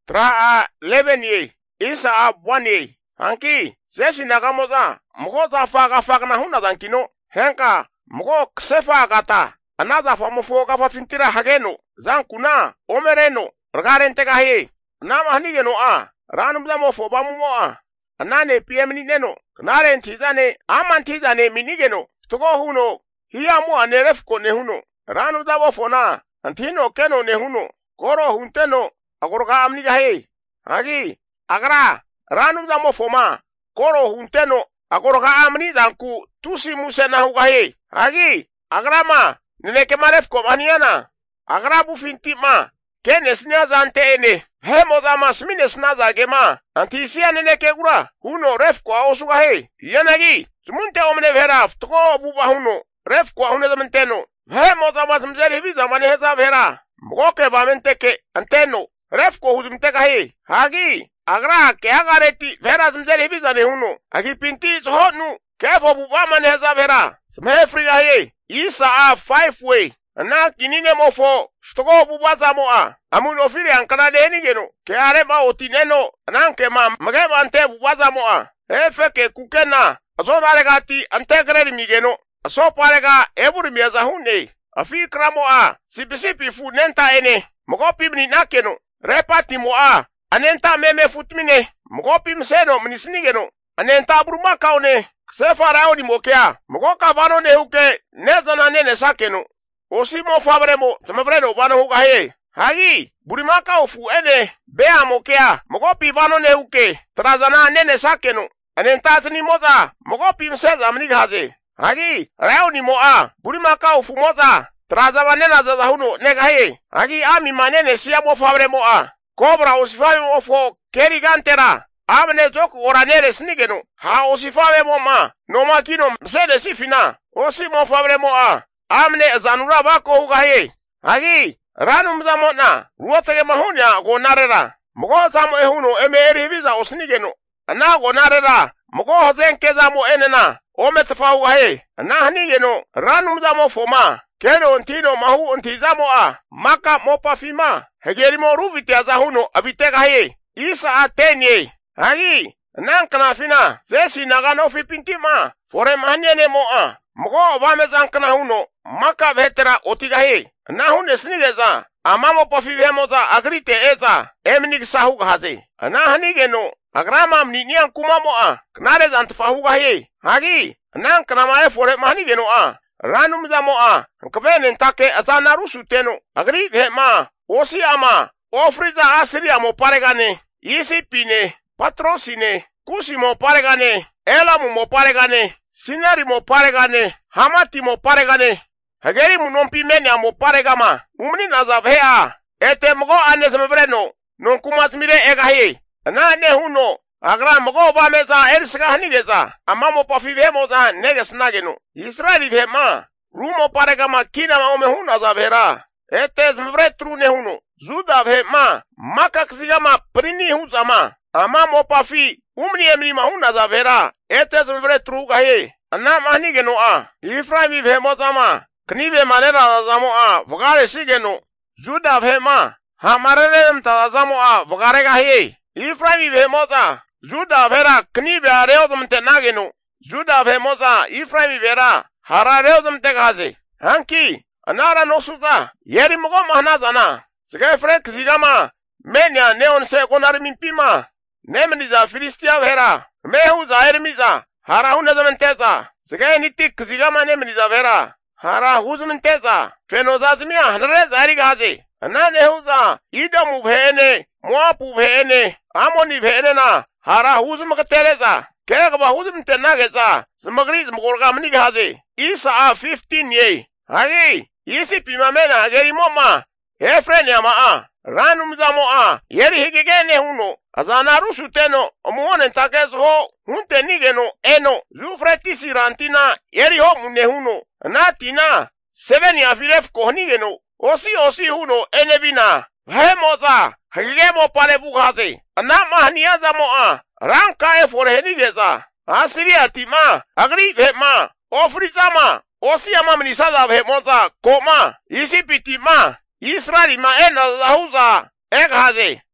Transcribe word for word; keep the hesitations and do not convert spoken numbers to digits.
Tra leveni isa abwani hanki zeshi nagamoza mgo za faga faga na huna zankino henka mgo ksefa gata anaza famofo gafa fintira hageno zankuna omereno rgarente gahe nama hanigeno a ranum da mofo bamumo a anane pm ni neno nare ntizane amantizane minigeno togo huno hiyamu aneref ko ne huno ranum da mofo na antino keno ne huno koro hunteno agorga amni gahe hagi agra ranum da mofo ma koro hunteno agorga amni danku tusi musena hugahe hagi agrama nene maref ko maniana agrabu finti ma kenes nyazante ene hemo da masmines naza gema antisia nene kegura huno ref ko osuga he yanagi munte omne vera tko buba huno ref ko huno da menteno hemo da masmzeli visa mane heza vera mgoke vamente ke anteno ref ko huzumte ka he hagi agra ke agareti vera zmzeli visa ne huno agi pinti honu kefo buba mane heza vera smefri he isa a five way na kinine mofo ftogo bubaza moa amuno fili ankana deni geno ke areba otineno nanke ma mageba ante bubaza moa efeke kukena aso naregati ante gredi migeno aso parega eburi miaza hunne afi kramoa sipisipi fu nenta ene mogopi mni nakeno repati moa anenta meme futmine mogopi mseno mnisnigeno anenta buruma kaune sefa raoni mokea mogoka vano ne huke nezana nene sakeno osi mo fabremo tamabreno vano huka he hagi burimaka ofu ene bea mokea mogopi vano ne huke trazana nene sakeno anentatni moza mogopi mseza mnigaze hagi raoni moa burimaka ofu moza trazaba nena zaza huno nega he hagi ami manene siya mo fabremo a cobra osifavi ofo kerigantera amne zoku oranere snigeno ha osifave mo ma no makino msede sifina osi mo fabre mo a amne zanura bako ugahe hagi ranum zamona ruotage mahunya go narera mogo zamo ehuno emeri visa osnigeno ana go narera mogo hozenke zamo enena ometfa ugahe ana hanigeno ranum zamo foma keno ntino mahu ntizamo a maka mopa fima hegeri mo ruvite azahuno abitega he isa atenye hagi nankana fina zesi nagano fi pintima fore mahanyene mo a mogo vame zankana huno maka vetera otiga he na hunne snigeza amamo pofi vemoza agrite eza emnig sahuga haze na hanigeno agrama mninian kumamo a knare zantfahuga he hagi nankana mae fore mahanigeno a ranum zamo a nkabene ntake azana rusuteno agrite ma osi ama ofriza asiri amo paregane isi pine patrosine kusi mo paregane elamu mo paregane sinari mo paregane hamati mo paregane hageri mu non pimene amo paregama umni nazavea ete mgo ane sembreno non kumas mire egahi na ne huno agra mgo va meza elska hanigeza amamo pafivemo za neges nageno israeli vema rumo paregama kina ma ome huno zavera ete sembre trune huno zuda vema maka ksigama prini huzama amamo pafi umni emri mahuna zavera ete sembre truga he ana manigeno a ifraimi vemo zama knive manera zamo a vogare sigeno juda vema hamarem tazamo a vogare ga he ifraimi vemo za juda vera knive areodum tenageno juda vemo za ifraimi vera harareodum tegaze hanki anara nosuza yeri mogo mahna zana sike frek zigama menya neon se konar mimpima nemni za filistia vera mehu za ermiza hara huna zamenteza sike nitik zigama nemni za vera hara huzmenteza fenozazmia hanre zari gaze na nehuza idamu bhene moapu bhene amoni bhene na hara huzmakatereza kegba huzmtenageza smagriz mgorgamni gaze isa a fifteen ye hagi isi pimamena ageri moma efreni ama a ranum zamo a yeri higegene huno azana rusu teno omuone takezo ho hunte nigeno eno zufreti sirantina yeri ho mune huno natina seven ya filef kohnigeno osi osi huno enebina hemoza higemo pare bugaze ana mahnia zamo a ranka e for henigeza asiria tima agri vema ofrizama osi ama mnisaza vemoza koma isi pitima Israeli ma ena lahuza eghaze